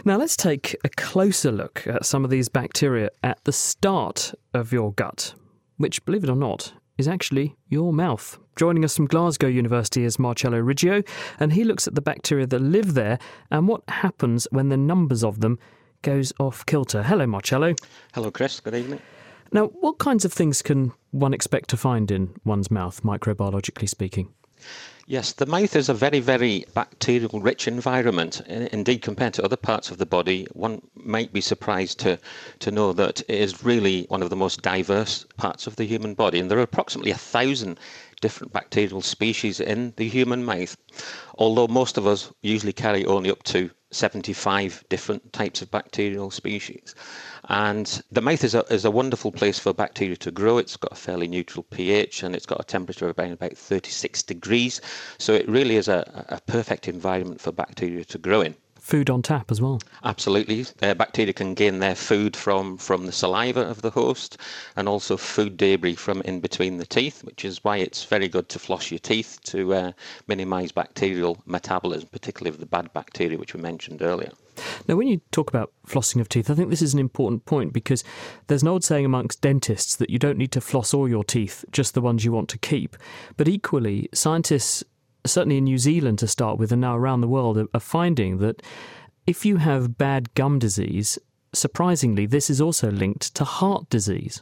Now let's take a closer look at some of these bacteria at the start of your gut, which, believe it or not, is actually your mouth. Joining us from Glasgow University is Marcello Riggio, and he looks at the bacteria that live there and what happens when the numbers of them goes off kilter. Hello, Marcello. Hello, Chris. Good evening. Now, what kinds of things can one expect to find in one's mouth, microbiologically speaking? Yes, the mouth is a very, very bacterial-rich environment. Indeed, compared to other parts of the body, one might be surprised to know that it is really one of the most diverse parts of the human body. And there are approximately 1,000 different bacterial species in the human mouth, although most of us usually carry only up to 75 different types of bacterial species. And the mouth is a wonderful place for bacteria to grow. It's got a fairly neutral pH and it's got a temperature of about 36 degrees. So it really is a perfect environment for bacteria to grow in. Food on tap as well. Absolutely. Bacteria can gain their food from the saliva of the host and also food debris from in between the teeth, which is why it's very good to floss your teeth to minimise bacterial metabolism, particularly of the bad bacteria, which we mentioned earlier. Now, when you talk about flossing of teeth, I think this is an important point because there's an old saying amongst dentists that you don't need to floss all your teeth, just the ones you want to keep. But equally, scientists, certainly in New Zealand to start with and now around the world, are finding that if you have bad gum disease, surprisingly, this is also linked to heart disease.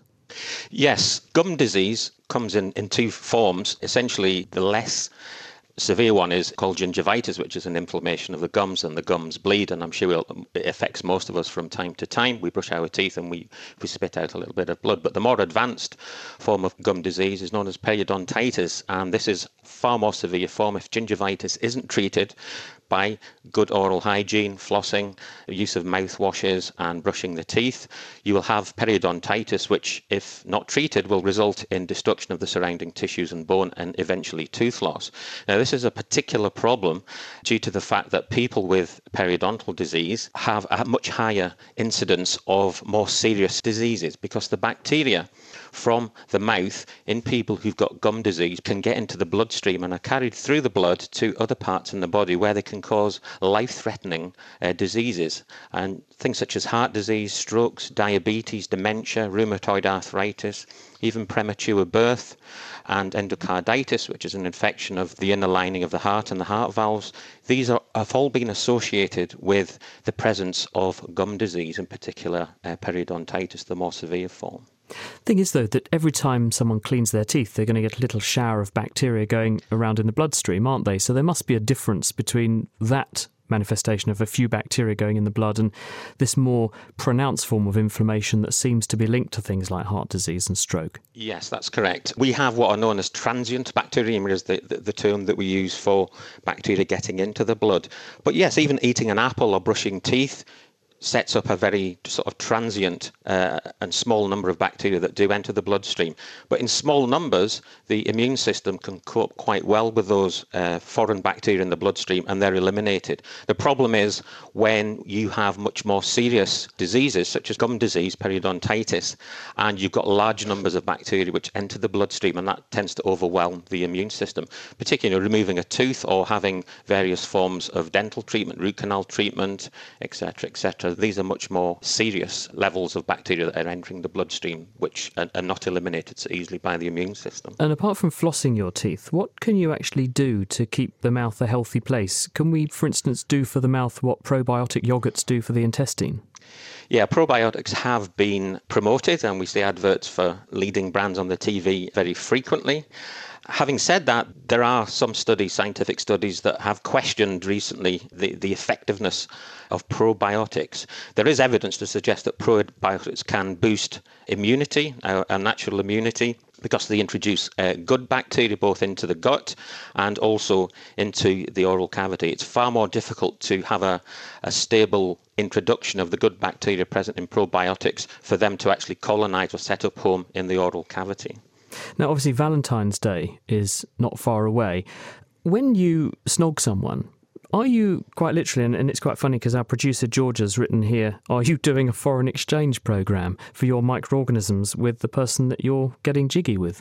Yes, gum disease comes in two forms. Essentially, the less severe one is called gingivitis, which is an inflammation of the gums, and the gums bleed, and I'm sure it affects most of us from time to time. We brush our teeth and we spit out a little bit of blood. But the more advanced form of gum disease is known as periodontitis, and this is far more severe form if gingivitis isn't treated by good oral hygiene, flossing, use of mouthwashes and brushing the teeth. You will have periodontitis, which, if not treated, will result in destruction of the surrounding tissues and bone and eventually tooth loss. Now, this is a particular problem due to the fact that people with periodontal disease have a much higher incidence of more serious diseases because the bacteria from the mouth in people who've got gum disease can get into the bloodstream and are carried through the blood to other parts in the body where they can cause life-threatening diseases. And things such as heart disease, strokes, diabetes, dementia, rheumatoid arthritis, even premature birth, and endocarditis, which is an infection of the inner lining of the heart and the heart valves. These have all been associated with the presence of gum disease, in particular periodontitis, the more severe form. Thing is, though, that every time someone cleans their teeth, they're going to get a little shower of bacteria going around in the bloodstream, aren't they? So there must be a difference between that manifestation of a few bacteria going in the blood and this more pronounced form of inflammation that seems to be linked to things like heart disease and stroke. Yes, that's correct. We have what are known as transient bacteriemia, is the term that we use for bacteria getting into the blood. But yes, even eating an apple or brushing teeth sets up a very sort of transient and small number of bacteria that do enter the bloodstream. But in small numbers, the immune system can cope quite well with those foreign bacteria in the bloodstream and they're eliminated. The problem is when you have much more serious diseases such as gum disease, periodontitis, and you've got large numbers of bacteria which enter the bloodstream, and that tends to overwhelm the immune system, particularly removing a tooth or having various forms of dental treatment, root canal treatment, etc., etc. These are much more serious levels of bacteria that are entering the bloodstream, which are not eliminated so easily by the immune system. And apart from flossing your teeth, what can you actually do to keep the mouth a healthy place? Can we, for instance, do for the mouth what probiotic yogurts do for the intestine? Yeah, probiotics have been promoted, and we see adverts for leading brands on the TV very frequently. Having said that, there are some studies, scientific studies, that have questioned recently the effectiveness of probiotics. There is evidence to suggest that probiotics can boost immunity, our natural immunity, because they introduce good bacteria both into the gut and also into the oral cavity. It's far more difficult to have a stable introduction of the good bacteria present in probiotics for them to actually colonize or set up home in the oral cavity. Now, obviously, Valentine's Day is not far away. When you snog someone, are you quite literally, and it's quite funny because our producer George has written here, are you doing a foreign exchange programme for your microorganisms with the person that you're getting jiggy with?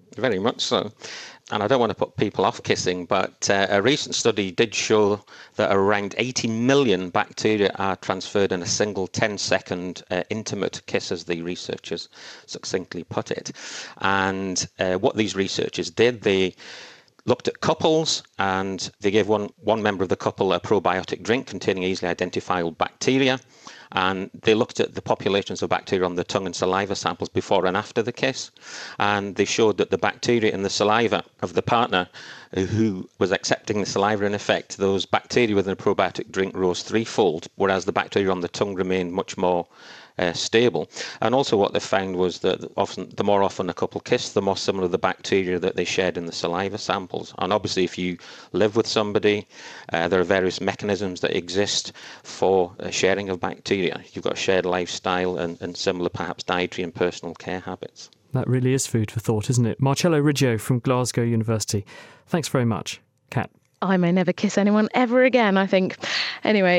very much so. And I don't want to put people off kissing, but a recent study did show that around 80 million bacteria are transferred in a single 10-second intimate kiss, as the researchers succinctly put it. And what these researchers did, they looked at couples, and they gave one member of the couple a probiotic drink containing easily identifiable bacteria. And they looked at the populations of bacteria on the tongue and saliva samples before and after the kiss. And they showed that the bacteria in the saliva of the partner who was accepting the saliva in effect, those bacteria within a probiotic drink rose threefold, whereas the bacteria on the tongue remained much more stable. And also what they found was that the more often a couple kissed, the more similar the bacteria that they shared in the saliva samples. And obviously, if you live with somebody, there are various mechanisms that exist for sharing of bacteria. You've got a shared lifestyle and similar, perhaps, dietary and personal care habits. That really is food for thought, isn't it? Marcello Riggio from Glasgow University. Thanks very much, Kat. I may never kiss anyone ever again, I think. Anyway,